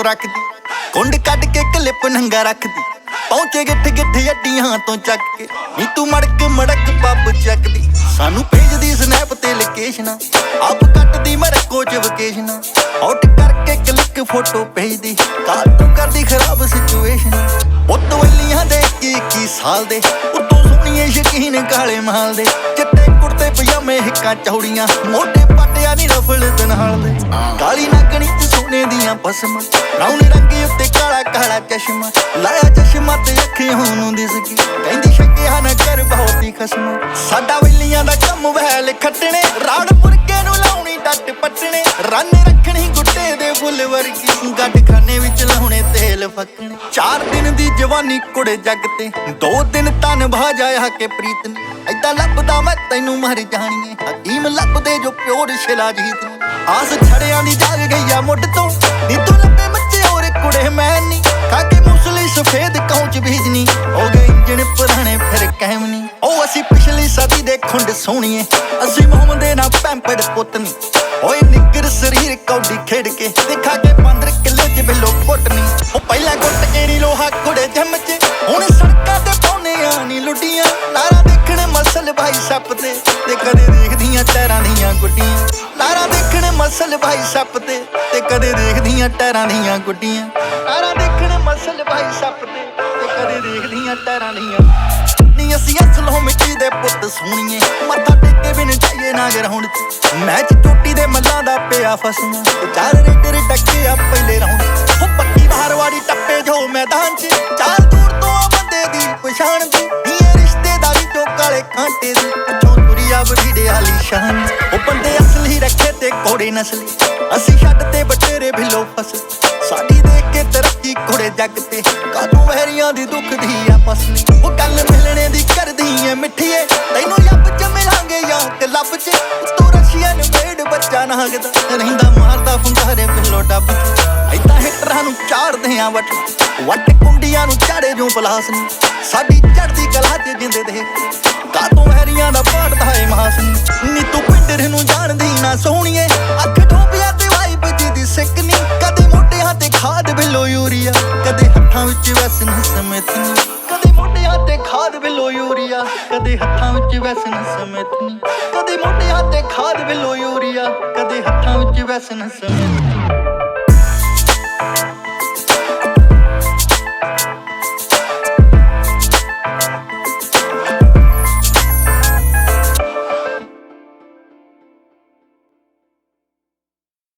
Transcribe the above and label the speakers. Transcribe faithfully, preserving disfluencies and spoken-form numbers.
Speaker 1: photo रखदी कुंड cut के clip नंगा रखदी पहुंचे गिठ गिठ अड्डियां तो चक के नी तू मड़क मड़क पब चकदी सानू भेजदी स्नैप ते लोकेशना आप कटदी मरको च वकेशना आउट करके क्लिक फोटो भेजदी काटू करदी खराब सिचुएशन उत्त वलियां दे इक्की साल दे उत्तों सोहणिए शकीन काले माल दे चिट्टे कुर्ते पजामे हिक्कां चौड़ियां मोटे पट्टिया नी रफल दे नाल दे काली नागणी च सोने दियां पसमां ब्राउन रंगी उत्ते काला काला चश्मा लाया चश्मा ते अखियां नूं दिस गई कहंदी शक्किया ना कर बहुत ही खसमा साडा वलियां दा कम वैल खट्टणे राड़ मुर्गे नूं लाउणी डट पट्टणे रन रखणी गुट्टे दे फुੱਲ वर्गी गड्ड खाने विच लाउणे तेल फक्कणे चार दिन दी जवानी कुड़े जग ते दो दिन तन भा जाया के प्रीत ने ऐदा लभदा मैं तैनू मर जाणीए हकीम लभदे जो प्योर शिलाजीत ने आस छड़ियां दी जाग गई आ मुੱਢ ਤੋਂ नी तू लभे मच्चे और कुड़े मैं नी खाके मूसली सफेद कौच भेजनी हो गए इंजन पुराने फिर कहम नी ओ असी पिछली सदी दे खुंड सोहणीए असी मोहम्मद ना पैंपड़ पुतनी ओए निगर शरीर कौडी खेड़ के दिखा के पंद्र किले च बिलो घुटनी ओ पहला घुट के नी लोहा कुड़े जम च हुण सड़कां ते पाउने आ नी लुटियां लारा देखण मसल भाई सप ते ते कदे देखदियां टैरां दियां गुड्डियां लारा देखण मसल भाई सप ते ते कदे देखदियां टैरां दियां गुड्डियां लारा देखण मसल भाई सप ते ते कदे देखदियां टैरां दियां नी असी असलों मिट्टी दे पुੱਤ सोहणीए मत्था टेके बिन जाइए ना ग्राउंड च मैच टोटी दे मल्लां दा पिया फसना चार रेडर टक्के आ पहले राउंड हो पक्की बाहरवाड़ी टप्पे जो मैदान च चार दूर तो आ बंदे दी पछाण दी ये रिश्तेदारी चो काले कांटे दी पिछों तुरिया बरीडे आली शान ओ बंदे असली रखे ते कोड़े नसली असी छड्ड ते बटेरे भिलो फस साडी देख के तरक्की कुड़े जग ते कातों वहरियां दी दुख दी आपस में ओ गल मिलने दी करदी ऐ मिठीए तैनू लब च मिलांगे या क्लब च तू रशियन मेड बच्चा नागदा रहिंदा मारदा फुंकारे बिलो डब ऐदा हिटरां नू चाड़दे आ वट वट कुंडियां नू चाड़े जो पलास नी साडी चढ़दी कला च जिंदे देख कातों वहरियां दा पाड़दा है मास नी तू पिंडर नू जाणदी ना सोहणीए अख ठोपिया ते वाइब जिदी सिक नी कदे मोटियां ते खाद बिलो यूरिया कदे हत्थां विच वैसन समैत नी कदे मोटियां ते खाद बिलो यूरिया कदे हत्थां विच वैसन समैत नी कदे मोटियां ते खाद बिलो यूरिया कदे हत्थां विच वैसन समैत